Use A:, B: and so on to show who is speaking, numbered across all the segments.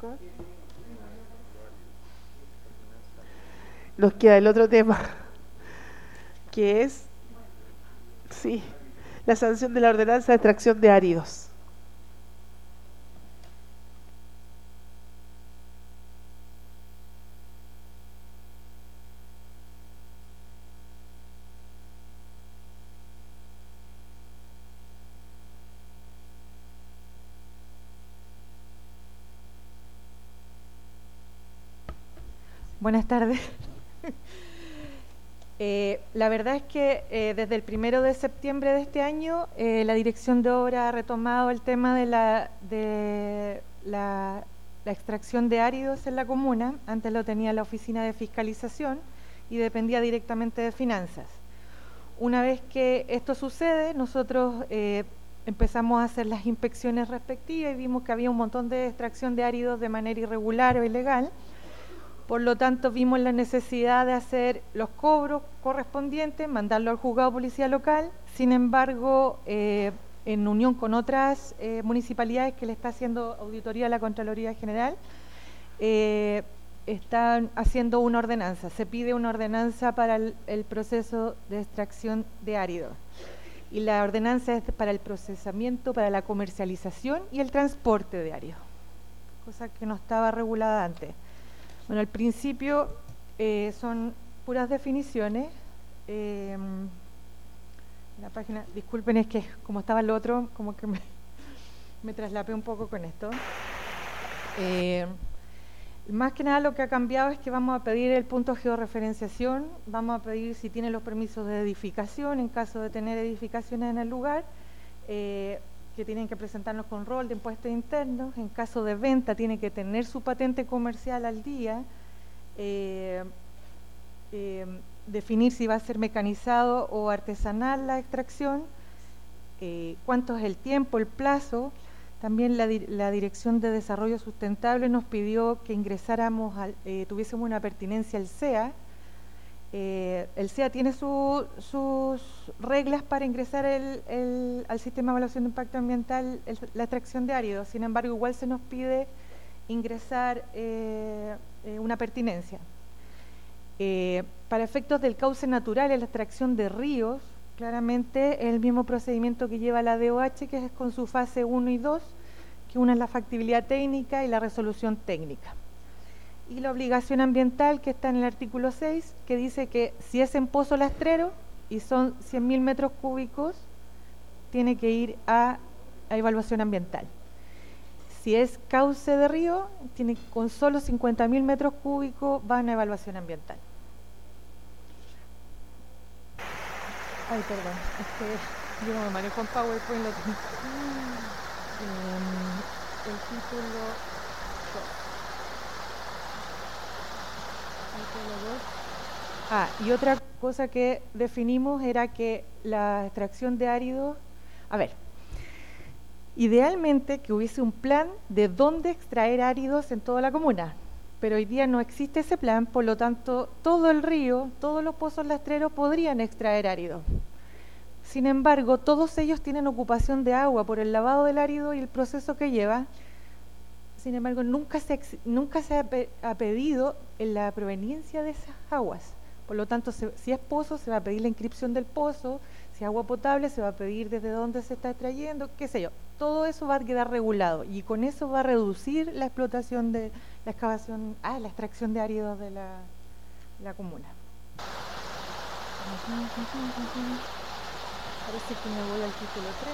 A: ¿Cómo? Nos queda el otro tema, que es, sí, la sanción de la ordenanza de extracción de áridos.
B: Buenas tardes. La verdad es que desde el 1 de septiembre de este año la Dirección de Obra ha retomado el tema de la extracción de áridos en la comuna. Antes lo tenía la Oficina de Fiscalización y dependía directamente de Finanzas. Una vez que esto sucede, nosotros empezamos a hacer las inspecciones respectivas y vimos que había un montón de extracción de áridos de manera irregular o ilegal. Por lo tanto, vimos la necesidad de hacer los cobros correspondientes, mandarlo al juzgado de policía local. Sin embargo, en unión con otras municipalidades que le está haciendo auditoría a la Contraloría General, están haciendo una ordenanza. Se pide una ordenanza para el proceso de extracción de áridos. Y la ordenanza es para el procesamiento, para la comercialización y el transporte de áridos, cosa que no estaba regulada antes. Bueno, al principio son puras definiciones. La página, disculpen, es que como estaba el otro, como que me traslapé un poco con esto. Más que nada lo que ha cambiado es que vamos a pedir el punto de georreferenciación, vamos a pedir si tiene los permisos de edificación, en caso de tener edificaciones en el lugar, que tienen que presentarnos con rol de impuestos internos. En caso de venta tiene que tener su patente comercial al día, definir si va a ser mecanizado o artesanal la extracción, cuánto es el tiempo, el plazo. También la Dirección de Desarrollo Sustentable nos pidió que ingresáramos, tuviésemos una pertinencia al CEA. El CEA tiene sus reglas para ingresar al sistema de evaluación de impacto ambiental la extracción de áridos. Sin embargo, igual se nos pide ingresar una pertinencia. Para efectos del cauce natural en la extracción de ríos, claramente es el mismo procedimiento que lleva la DOH, que es con su fase 1 y 2, que una es la factibilidad técnica y la resolución técnica. Y la obligación ambiental, que está en el artículo 6, que dice que si es en pozo lastrero y son 100.000 metros cúbicos, tiene que ir a evaluación ambiental. Si es cauce de río, con solo 50.000 metros cúbicos va a una evaluación ambiental. Ay, perdón, es que yo no me manejo en PowerPoint, lo tengo. El título 2. Y otra cosa que definimos era que la extracción de áridos, idealmente que hubiese un plan de dónde extraer áridos en toda la comuna, pero hoy día no existe ese plan, por lo tanto todo el río, todos los pozos lastreros podrían extraer áridos. Sin embargo, todos ellos tienen ocupación de agua por el lavado del árido y el proceso que lleva. Sin embargo, nunca se ha pedido la proveniencia de esas aguas. Por lo tanto, si es pozo, se va a pedir la inscripción del pozo. Si es agua potable, se va a pedir desde dónde se está extrayendo, qué sé yo. Todo eso va a quedar regulado y con eso va a reducir la explotación de la excavación, la extracción de áridos de la comuna. Parece que me voy al título 3.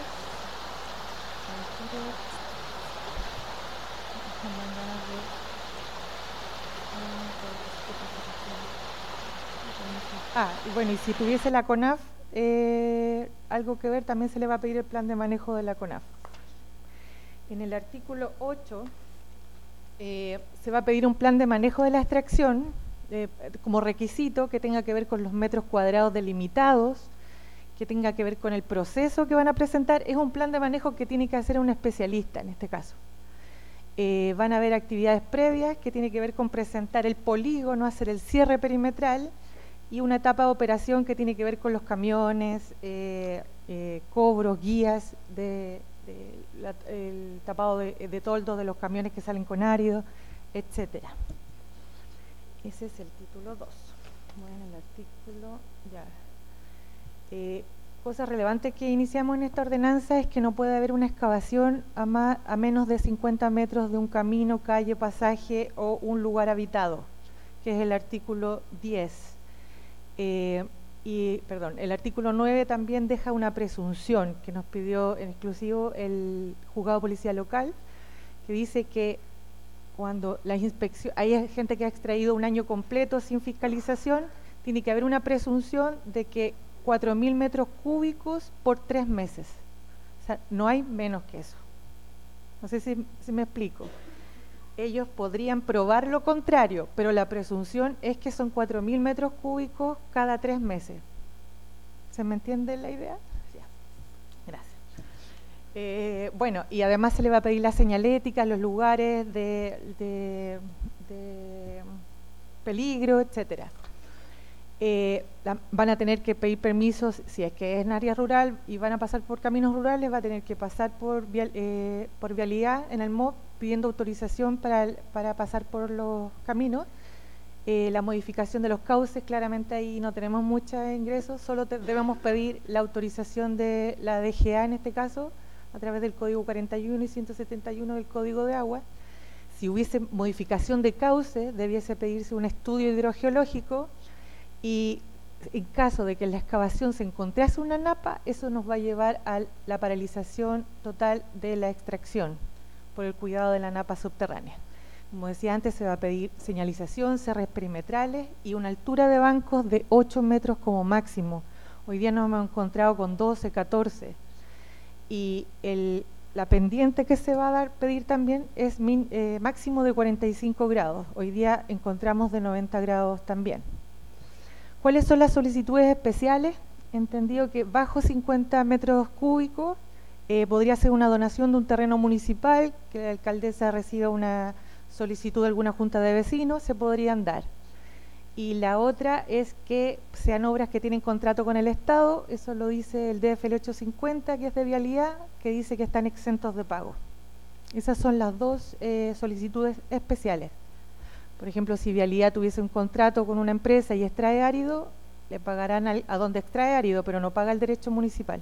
B: Y bueno, y si tuviese la CONAF algo que ver, también se le va a pedir el plan de manejo de la CONAF. En el artículo 8 se va a pedir un plan de manejo de la extracción como requisito que tenga que ver con los metros cuadrados delimitados, que tenga que ver con el proceso que van a presentar. Es un plan de manejo que tiene que hacer un especialista en este caso. Van a haber actividades previas que tiene que ver con presentar el polígono, hacer el cierre perimetral y una etapa de operación que tiene que ver con los camiones, cobros, guías, el tapado de toldos de los camiones que salen con árido, etcétera. Ese es el título 2. Bueno, el artículo ya. Cosa relevante que iniciamos en esta ordenanza es que no puede haber una excavación a menos de 50 metros de un camino, calle, pasaje o un lugar habitado, que es el artículo 10. El artículo 9 también deja una presunción que nos pidió en exclusivo el juzgado de policía local, que dice que cuando la inspección, hay gente que ha extraído un año completo sin fiscalización, tiene que haber una presunción de que 4.000 metros cúbicos por 3 meses. O sea, no hay menos que eso. No sé si me explico. Ellos podrían probar lo contrario, pero la presunción es que son 4.000 metros cúbicos cada 3 meses. ¿Se me entiende la idea? Ya. Gracias. Bueno, y además se le va a pedir la señalética, los lugares de peligro, etcétera. Van a tener que pedir permisos si es que es en área rural y van a pasar por caminos rurales, va a tener que pasar por vialidad en el MOP pidiendo autorización para pasar por los caminos. La modificación de los cauces, claramente ahí no tenemos muchos ingresos, solo debemos pedir la autorización de la DGA en este caso, a través del Código 41 y 171 del Código de Agua. Si hubiese modificación de cauce, debiese pedirse un estudio hidrogeológico. Y en caso de que en la excavación se encontrase una napa, eso nos va a llevar a la paralización total de la extracción por el cuidado de la napa subterránea. Como decía antes, se va a pedir señalización, cerres perimetrales y una altura de bancos de 8 metros como máximo. Hoy día nos hemos encontrado con 12, 14. Y la pendiente que se va a pedir también es máximo de 45 grados. Hoy día encontramos de 90 grados también. ¿Cuáles son las solicitudes especiales? Entendido que bajo 50 metros cúbicos podría ser una donación de un terreno municipal, que la alcaldesa reciba una solicitud de alguna junta de vecinos, se podrían dar. Y la otra es que sean obras que tienen contrato con el Estado, eso lo dice el DFL 850, que es de vialidad, que dice que están exentos de pago. Esas son las dos solicitudes especiales. Por ejemplo, si Vialidad tuviese un contrato con una empresa y extrae árido, le pagarán a donde extrae árido, pero no paga el derecho municipal.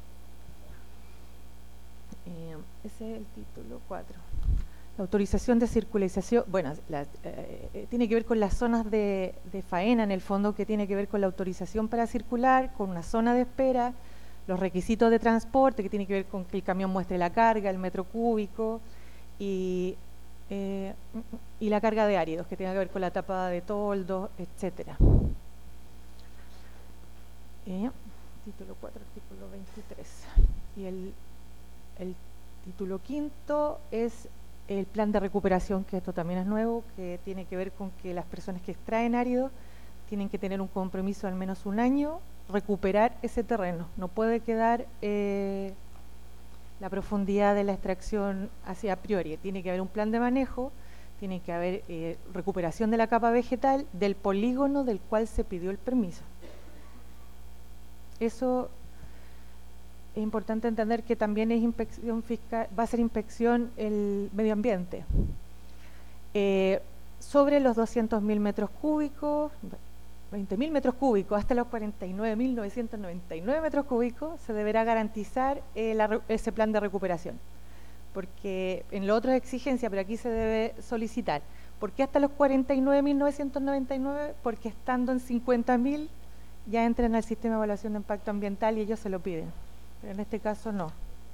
B: Ese es el título 4. La autorización de circulación, bueno, tiene que ver con las zonas de faena, en el fondo, que tiene que ver con la autorización para circular, con una zona de espera, los requisitos de transporte, que tiene que ver con que el camión muestre la carga, el metro cúbico, y la carga de áridos, que tiene que ver con la tapada de toldo, etcétera. Título 4, artículo 23. Y el título 5 es el plan de recuperación, que esto también es nuevo, que tiene que ver con que las personas que extraen áridos tienen que tener un compromiso de al menos un año, recuperar ese terreno. No puede quedar la profundidad de la extracción hacia a priori. Tiene que haber un plan de manejo, tiene que haber recuperación de la capa vegetal del polígono del cual se pidió el permiso. Eso es importante entender, que también es inspección fiscal, va a ser inspección el medio ambiente. Sobre los 200.000 metros cúbicos, 20.000 metros cúbicos hasta los 49.999 metros cúbicos, se deberá garantizar ese plan de recuperación. Porque en lo otro es exigencia, pero aquí se debe solicitar. ¿Por qué hasta los 49.999? Porque estando en 50.000 ya entran al sistema de evaluación de impacto ambiental y ellos se lo piden. Pero en este caso no.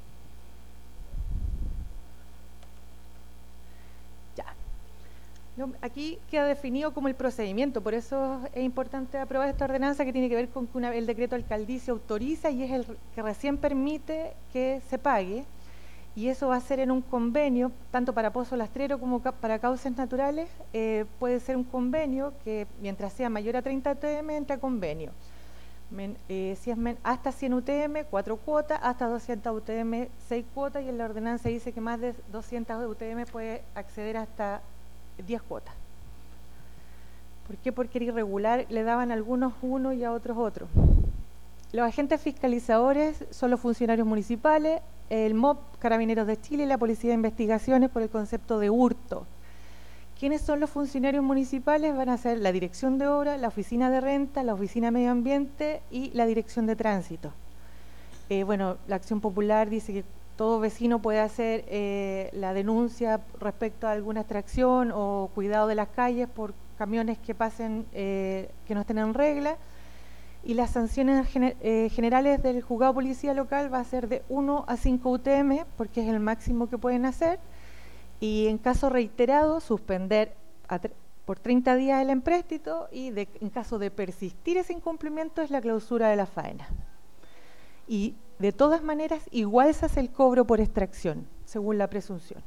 B: Ya. Aquí queda definido como el procedimiento, por eso es importante aprobar esta ordenanza, que tiene que ver con que el decreto alcaldicio autoriza y es el que recién permite que se pague. Y eso va a ser en un convenio, tanto para pozo lastrero como para cauces naturales. Puede ser un convenio que, mientras sea mayor a 30 UTM, entra convenio. Si es hasta 100 UTM, 4 cuotas, hasta 200 UTM, 6 cuotas, y en la ordenanza dice que más de 200 UTM puede acceder hasta 10 cuotas. ¿Por qué? Porque era irregular, le daban a algunos uno y a otros otro. Los agentes fiscalizadores son los funcionarios municipales, el MOP, Carabineros de Chile y la Policía de Investigaciones, por el concepto de hurto, ¿Quiénes son los funcionarios municipales? Van a ser la dirección de obra, la oficina de renta, la oficina de medio ambiente y la dirección de tránsito. Bueno, la Acción Popular dice que todo vecino puede hacer la denuncia respecto a alguna extracción o cuidado de las calles por camiones que pasen, que no estén en regla. Y las sanciones generales del juzgado policía local va a ser de 1 a 5 UTM, porque es el máximo que pueden hacer. Y en caso reiterado, suspender por 30 días el empréstito y en caso de persistir ese incumplimiento es la clausura de la faena. Y de todas maneras, igual se hace el cobro por extracción, según la presunción.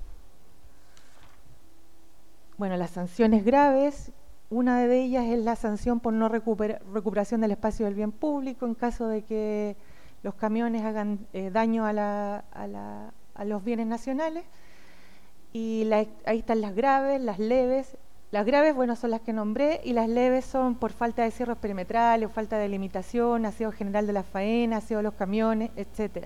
B: Bueno, las sanciones graves, una de ellas es la sanción por no recuperación del espacio del bien público en caso de que los camiones hagan daño a los bienes nacionales. Y ahí están las graves, las leves. Las graves, bueno, son las que nombré, y las leves son por falta de cierres perimetrales, o falta de limitación, aseo general de la faena, aseo de los camiones, etcétera.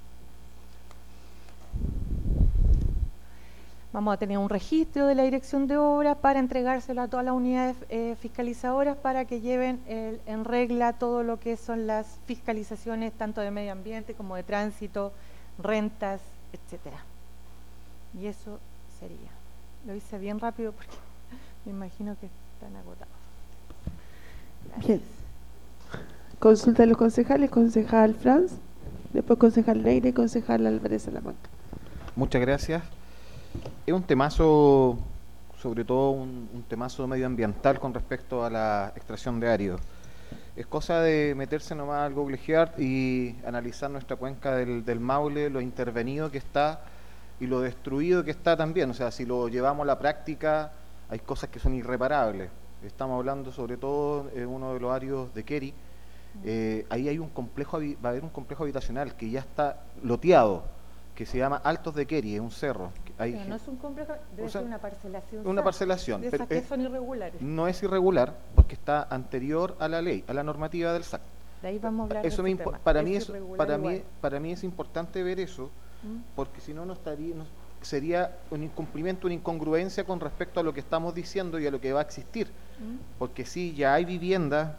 B: Vamos a tener un registro de la dirección de obra para entregárselo a todas las unidades fiscalizadoras para que lleven en regla todo lo que son las fiscalizaciones, tanto de medio ambiente como de tránsito, rentas, etcétera. Y eso sería. Lo hice bien rápido porque me imagino que están agotados. Gracias.
A: Bien. Consulta de los concejales, concejal Franz, después concejal Neira y concejal Álvarez Salamanca.
C: Muchas gracias. Es un temazo, sobre todo un temazo medioambiental con respecto a la extracción de áridos. Es cosa de meterse nomás al Google Earth y analizar nuestra cuenca del Maule, lo intervenido que está y lo destruido que está también. O sea, si lo llevamos a la práctica, hay cosas que son irreparables. Estamos hablando sobre todo en uno de los áridos de Keri. Ahí hay va a haber un complejo habitacional que ya está loteado, que se llama Altos de Keri, es un cerro.
B: Pero no es un complejo, debe ser una parcelación.
C: Una parcelación.
B: De esas que son irregulares.
C: No es irregular porque está anterior a la ley, a la normativa del SAC.
B: De ahí vamos a hablar
C: eso
B: de ese tema.
C: Para mí es importante ver eso, porque si no, sería un incumplimiento, una incongruencia con respecto a lo que estamos diciendo y a lo que va a existir. Porque sí, ya hay vivienda,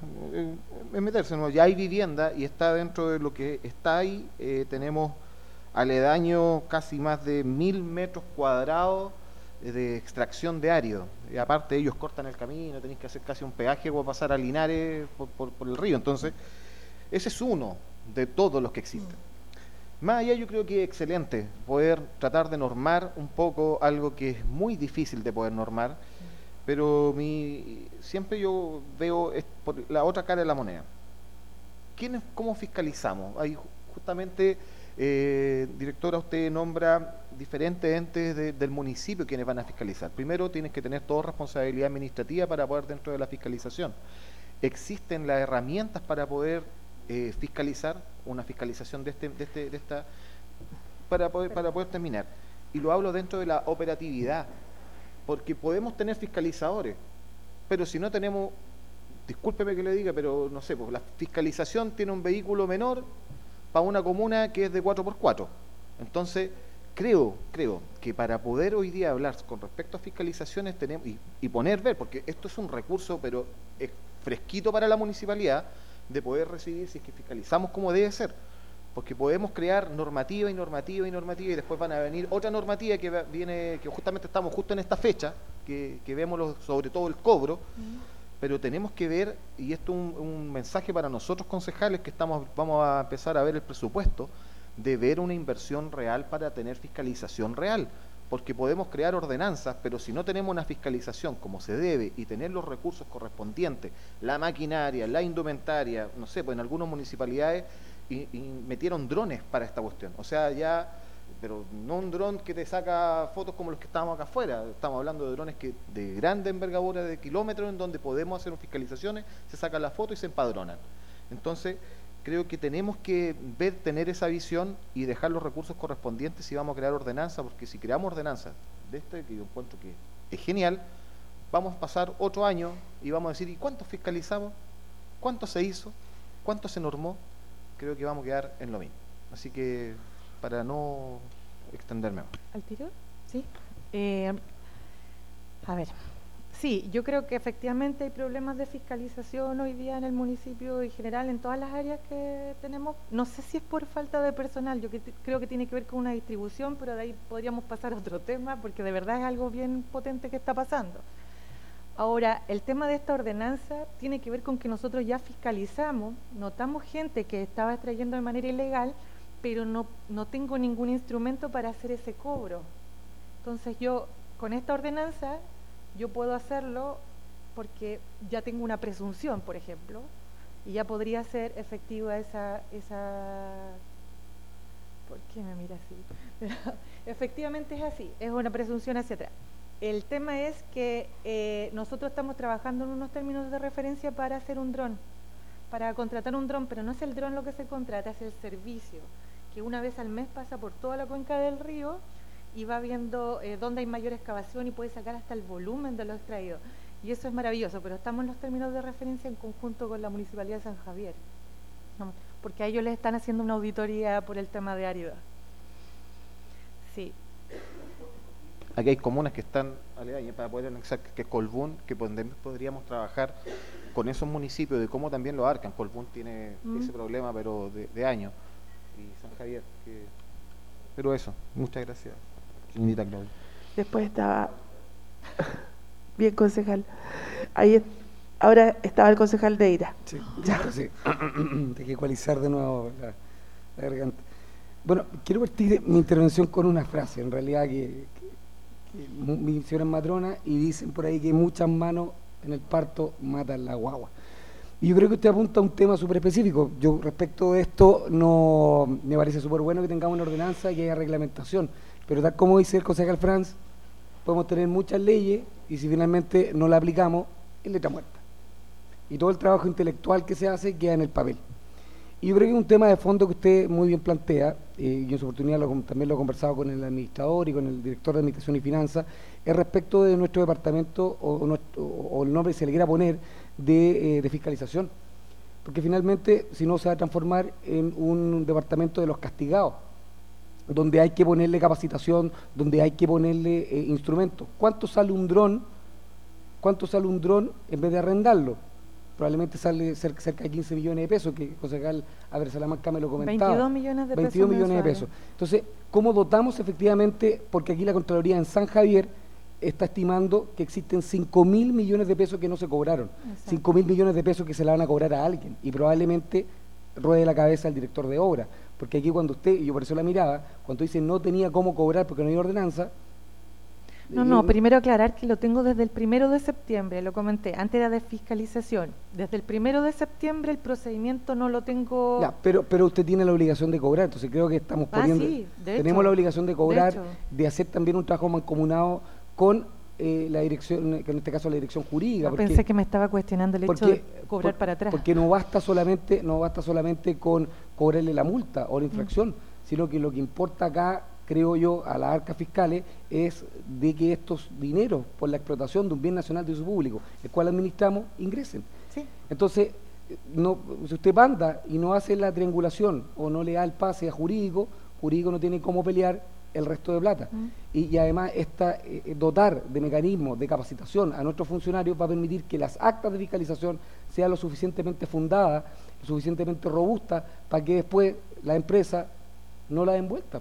C: ya hay vivienda y está dentro de lo que está ahí. Tenemos aledaño casi más de 1000 metros cuadrados de extracción de árido. Y aparte ellos cortan el camino, tenéis que hacer casi un peaje para pasar a Linares por el río. Entonces, ese es uno de todos los que existen. Más allá, yo creo que es excelente poder tratar de normar un poco algo que es muy difícil de poder normar, pero siempre yo veo por la otra cara de la moneda. ¿Cómo fiscalizamos? Hay justamente, directora, usted nombra diferentes entes del municipio quienes van a fiscalizar. Primero, tienes que tener toda responsabilidad administrativa para poder dentro de la fiscalización. Existen las herramientas para poder fiscalizar una fiscalización para poder terminar. Y lo hablo dentro de la operatividad, porque podemos tener fiscalizadores, pero si no tenemos, discúlpeme que le diga, pero no sé, pues la fiscalización tiene un vehículo menor para una comuna que es de 4x4. Entonces, creo que para poder hoy día hablar con respecto a fiscalizaciones tenemos y ver, porque esto es un recurso, pero es fresquito para la municipalidad, de poder recibir si es que fiscalizamos como debe ser, porque podemos crear normativa y después van a venir otra normativa que viene, que justamente estamos justo en esta fecha, que vemos sobre todo el cobro, pero tenemos que ver, y esto es un mensaje para nosotros concejales que vamos a empezar a ver el presupuesto, de ver una inversión real para tener fiscalización real, porque podemos crear ordenanzas, pero si no tenemos una fiscalización como se debe y tener los recursos correspondientes, la maquinaria, la indumentaria, no sé, pues en algunas municipalidades y metieron drones para esta cuestión, o sea, ya, pero no un dron que te saca fotos como los que estábamos acá afuera, estamos hablando de drones de grande envergadura, de kilómetros, en donde podemos hacer fiscalizaciones, se sacan la foto y se empadronan. Entonces, creo que tenemos que tener esa visión y dejar los recursos correspondientes si vamos a crear ordenanzas, porque si creamos ordenanzas de que yo encuentro que es genial, vamos a pasar otro año y vamos a decir, ¿y cuánto fiscalizamos? ¿Cuánto se hizo? ¿Cuánto se normó? Creo que vamos a quedar en lo mismo. Así que, para no extenderme más.
B: ¿Al tiro? Sí. A ver, sí, yo creo que efectivamente hay problemas de fiscalización hoy día en el municipio y en general en todas las áreas que tenemos. No sé si es por falta de personal, creo que tiene que ver con una distribución, pero de ahí podríamos pasar a otro tema porque de verdad es algo bien potente que está pasando. Ahora, el tema de esta ordenanza tiene que ver con que nosotros ya fiscalizamos, notamos gente que estaba extrayendo de manera ilegal, pero no tengo ningún instrumento para hacer ese cobro. Entonces yo, con esta ordenanza, yo puedo hacerlo porque ya tengo una presunción, por ejemplo, y ya podría ser efectiva esa ¿por qué me mira así? Efectivamente es así, es una presunción hacia atrás. El tema es que nosotros estamos trabajando en unos términos de referencia para hacer un dron, para contratar un dron, pero no es el dron lo que se contrata, es el servicio, que una vez al mes pasa por toda la cuenca del río y va viendo dónde hay mayor excavación y puede sacar hasta el volumen de lo extraído. Y eso es maravilloso, pero estamos en los términos de referencia en conjunto con la Municipalidad de San Javier, ¿no? Porque a ellos les están haciendo una auditoría por el tema de árido. Sí.
C: Aquí hay comunas que están aledañas para poder anexar, que es Colbún, que podríamos trabajar con esos municipios de cómo también lo abarcan. Colbún tiene ese problema, pero de años. Y San Javier, pero eso, muchas gracias, señorita Claudia.
A: Después estaba bien, concejal. Ahora estaba el concejal Neira.
D: Sí, sí. Hay que ecualizar de nuevo la garganta. Bueno, quiero partir mi intervención con una frase, en realidad que mi señora es matrona y dicen por ahí que muchas manos en el parto matan la guagua. Y yo creo que usted apunta a un tema súper específico. Yo respecto de esto no me parece súper bueno que tengamos una ordenanza y que haya reglamentación, pero tal como dice el concejal Franz, podemos tener muchas leyes y si finalmente no la aplicamos, es letra muerta. Y todo el trabajo intelectual que se hace queda en el papel. Y yo creo que es un tema de fondo que usted muy bien plantea, y en su oportunidad también lo he conversado con el administrador y con el director de Administración y Finanzas, es respecto de nuestro departamento o el nombre que se le quiera poner de fiscalización. Porque finalmente, si no, se va a transformar en un departamento de los castigados, donde hay que ponerle capacitación, donde hay que ponerle instrumentos. ¿Cuánto sale un dron? ¿Cuánto sale un dron en vez de arrendarlo? Probablemente sale cerca de 15 millones de pesos, que concejal Salamanca me lo comentaba.
B: 22 millones de pesos.
D: 22 millones de pesos. Entonces, ¿cómo dotamos efectivamente? Porque aquí la Contraloría en San Javier está estimando que existen 5.000 millones de pesos que no se cobraron. 5.000 millones de pesos que se la van a cobrar a alguien. Y probablemente ruede la cabeza al director de obra. Porque aquí cuando usted, y yo por eso la miraba, cuando dice no tenía cómo cobrar porque no hay ordenanza.
B: No, primero aclarar que lo tengo desde el 1 de septiembre, lo comenté, antes era de fiscalización. Desde el 1 de septiembre el procedimiento no lo tengo...
D: Ya, pero usted tiene la obligación de cobrar, entonces creo que estamos poniendo...
B: Sí,
D: tenemos la obligación de cobrar, de hacer también un trabajo mancomunado con la dirección, que en este caso la dirección jurídica.
B: Porque, pensé que me estaba cuestionando el hecho de cobrar para atrás.
D: Porque no basta solamente con cobrarle la multa o la infracción, sino que lo que importa acá, creo yo, a las arcas fiscales es de que estos dineros por la explotación de un bien nacional de uso público, el cual administramos, ingresen.
B: Sí.
D: Entonces, si usted manda y no hace la triangulación o no le da el pase a jurídico no tiene cómo pelear el resto de plata. Y además dotar de mecanismos de capacitación a nuestros funcionarios va a permitir que las actas de fiscalización sean lo suficientemente fundadas, lo suficientemente robustas para que después la empresa no la den vuelta.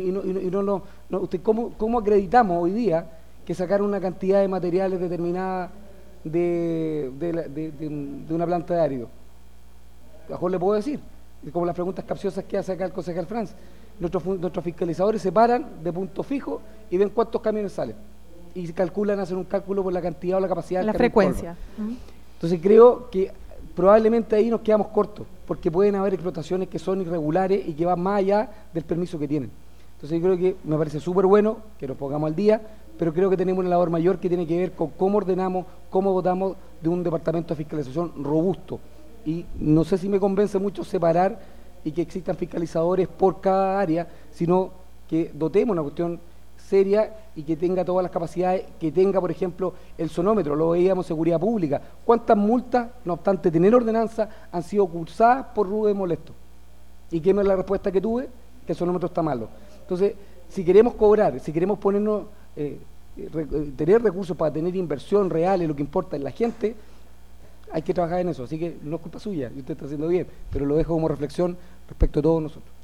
D: Usted, ¿cómo acreditamos hoy día que sacaron una cantidad de materiales determinada de una planta de árido? Mejor le puedo decir, como las preguntas capciosas que hace acá el concejal Franz. Nuestros fiscalizadores se paran de punto fijo y ven cuántos camiones salen. Y hacen un cálculo por la cantidad o la capacidad del
B: la frecuencia.
D: Entonces creo que probablemente ahí nos quedamos cortos, porque pueden haber explotaciones que son irregulares y que van más allá del permiso que tienen. Entonces yo creo que me parece súper bueno que nos pongamos al día, pero creo que tenemos una labor mayor que tiene que ver con cómo ordenamos, cómo votamos de un departamento de fiscalización robusto. Y no sé si me convence mucho separar y que existan fiscalizadores por cada área, sino que dotemos una cuestión seria y que tenga todas las capacidades, que tenga, por ejemplo, el sonómetro, lo veíamos en seguridad pública. ¿Cuántas multas, no obstante tener ordenanza, han sido cursadas por ruido molesto? ¿Y qué es la respuesta que tuve? Que el sonómetro está malo. Entonces, si queremos cobrar, si queremos ponernos tener recursos para tener inversión real en lo que importa en la gente, hay que trabajar en eso. Así que no es culpa suya, y usted está haciendo bien, pero lo dejo como reflexión respecto a todos nosotros.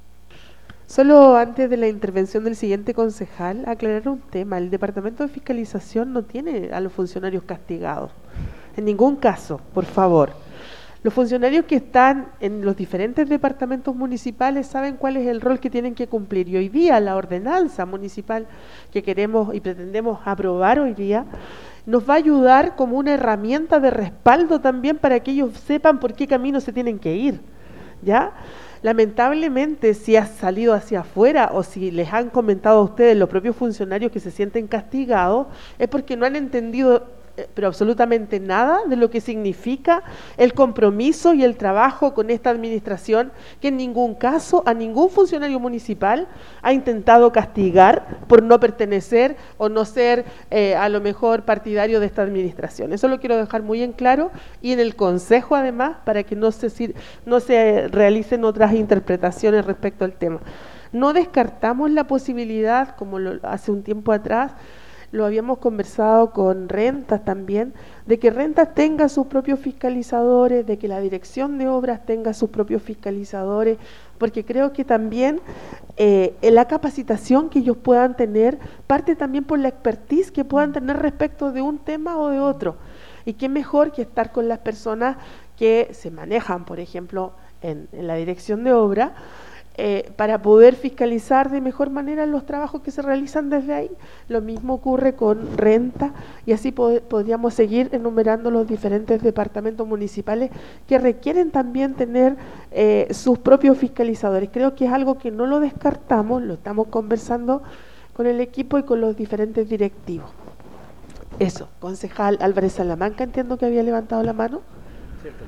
A: Solo antes de la intervención del siguiente concejal, aclarar un tema. El Departamento de Fiscalización no tiene a los funcionarios castigados. En ningún caso, por favor. Los funcionarios que están en los diferentes departamentos municipales saben cuál es el rol que tienen que cumplir. Y hoy día la ordenanza municipal que queremos y pretendemos aprobar hoy día nos va a ayudar como una herramienta de respaldo también para que ellos sepan por qué camino se tienen que ir, ¿ya? Lamentablemente, si ha salido hacia afuera o si les han comentado a ustedes los propios funcionarios que se sienten castigados, es porque no han entendido pero absolutamente nada de lo que significa el compromiso y el trabajo con esta administración, que en ningún caso a ningún funcionario municipal ha intentado castigar por no pertenecer o no ser a lo mejor partidario de esta administración. Eso lo quiero dejar muy en claro, y en el Consejo además, para que no se realicen otras interpretaciones respecto al tema. No descartamos la posibilidad, como hace un tiempo atrás, lo habíamos conversado con Rentas también, de que Rentas tenga sus propios fiscalizadores, de que la Dirección de Obras tenga sus propios fiscalizadores, porque creo que también en la capacitación que ellos puedan tener, parte también por la expertise que puedan tener respecto de un tema o de otro. Y qué mejor que estar con las personas que se manejan, por ejemplo, en la Dirección de Obras, para poder fiscalizar de mejor manera los trabajos que se realizan desde ahí. Lo mismo ocurre con Renta, y así podríamos seguir enumerando los diferentes departamentos municipales que requieren también tener sus propios fiscalizadores. Creo que es algo que no lo descartamos, lo estamos conversando con el equipo y con los diferentes directivos. Eso, concejal Álvarez Salamanca, entiendo que había levantado la mano.
E: Cierto.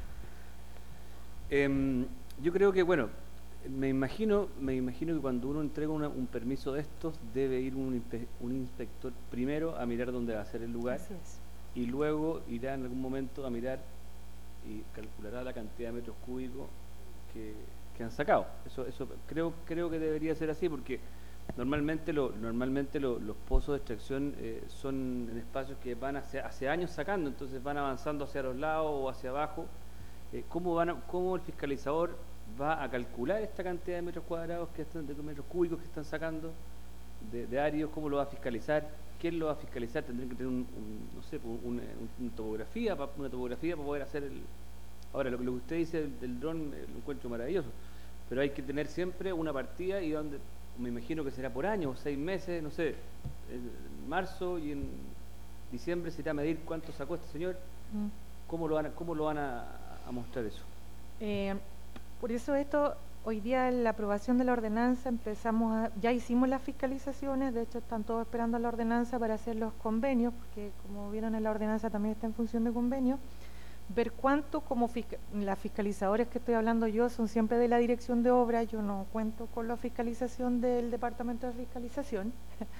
E: Yo creo que, bueno, me imagino que cuando uno entrega un permiso de estos, debe ir un inspector primero a mirar dónde va a ser el lugar.
B: Así es.
E: Y luego irá en algún momento a mirar y calculará la cantidad de metros cúbicos que han sacado. Eso creo que debería ser así, porque normalmente los pozos de extracción son en espacios que van hace años sacando, entonces van avanzando hacia los lados o hacia abajo. ¿Cómo el fiscalizador va a calcular esta cantidad de metros cuadrados de metros cúbicos que están sacando de áridos? ¿Cómo lo va a fiscalizar? ¿Quién lo va a fiscalizar? Tendrían que tener una topografía para poder hacer el... Ahora, lo que usted dice del dron lo encuentro maravilloso, pero hay que tener siempre una partida, y donde me imagino que será por años, 6 meses, no sé, en marzo y en diciembre se irá a medir cuánto sacó este señor. ¿Cómo lo van a mostrar eso?
B: Por eso hoy día en la aprobación de la ordenanza ya hicimos las fiscalizaciones, de hecho están todos esperando la ordenanza para hacer los convenios, porque como vieron en la ordenanza también está en función de convenios, ver cuánto, las fiscalizadores que estoy hablando yo son siempre de la Dirección de Obras, yo no cuento con la fiscalización del Departamento de Fiscalización.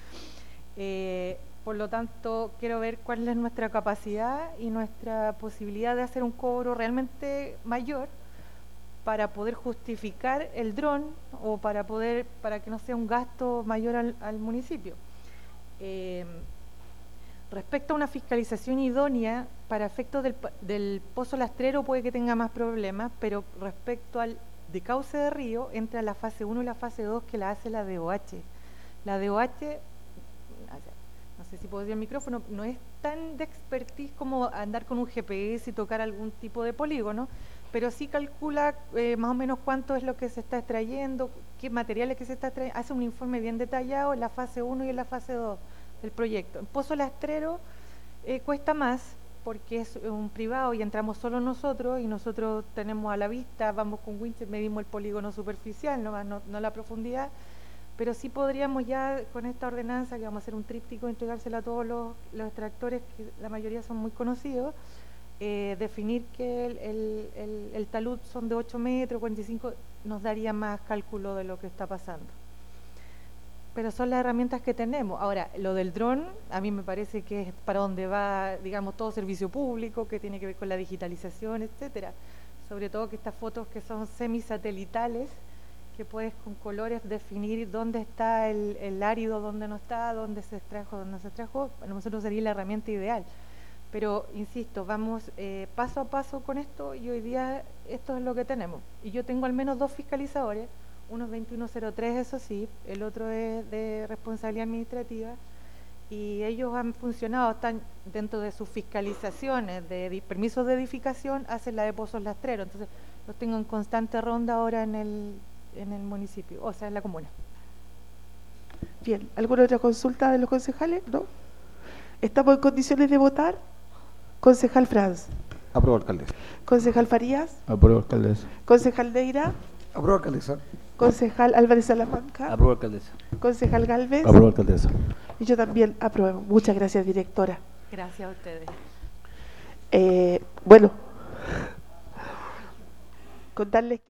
B: Por lo tanto, quiero ver cuál es nuestra capacidad y nuestra posibilidad de hacer un cobro realmente mayor para poder justificar el dron, o para que no sea un gasto mayor al municipio. Respecto a una fiscalización idónea, para efectos del pozo lastrero puede que tenga más problemas, pero respecto al de cauce de río, entra la fase 1 y la fase 2 que la hace la DOH. La DOH, no sé si puedo decir el micrófono, no es tan de expertise como andar con un GPS y tocar algún tipo de polígono, pero sí calcula más o menos cuánto es lo que se está extrayendo, qué materiales que se está extrayendo, hace un informe bien detallado en la fase 1 y en la fase 2 del proyecto. En Pozo Lastrero cuesta más, porque es un privado y entramos solo nosotros, y nosotros tenemos a la vista, vamos con winches, medimos el polígono superficial, no la profundidad, pero sí podríamos ya con esta ordenanza, que vamos a hacer un tríptico, entregársela a todos los extractores, que la mayoría son muy conocidos, definir que el talud son de 8 metros, 45, nos daría más cálculo de lo que está pasando. Pero son las herramientas que tenemos. Ahora, lo del dron, a mí me parece que es para donde va, digamos, todo servicio público, que tiene que ver con la digitalización, etcétera. Sobre todo que estas fotos que son semisatelitales, que puedes con colores definir dónde está el árido, dónde no está, dónde se extrajo, dónde no se extrajo. Para nosotros sería la herramienta ideal. Pero, insisto, vamos paso a paso con esto y hoy día esto es lo que tenemos. Y yo tengo al menos 2 fiscalizadores, uno es 2103, eso sí, el otro es de responsabilidad administrativa, y ellos han funcionado, están dentro de sus fiscalizaciones de permisos de edificación, hacen la de pozos lastreros. Entonces, los tengo en constante ronda ahora en el municipio, o sea, en la comuna.
A: Bien, ¿alguna otra consulta de los concejales? ¿No? ¿Estamos en condiciones de votar? Concejal Franz.
C: Apruebo, alcaldesa.
A: Concejal Farías.
F: Apruebo, alcaldesa.
A: Concejal Neira.
D: Apruebo, alcaldesa.
A: Concejal Álvarez Salamanca.
E: Apruebo, alcaldesa.
A: Concejal Galvez.
F: Apruebo, alcaldesa.
A: Y yo también apruebo. Muchas gracias, directora.
B: Gracias a ustedes.
A: Bueno, contarles que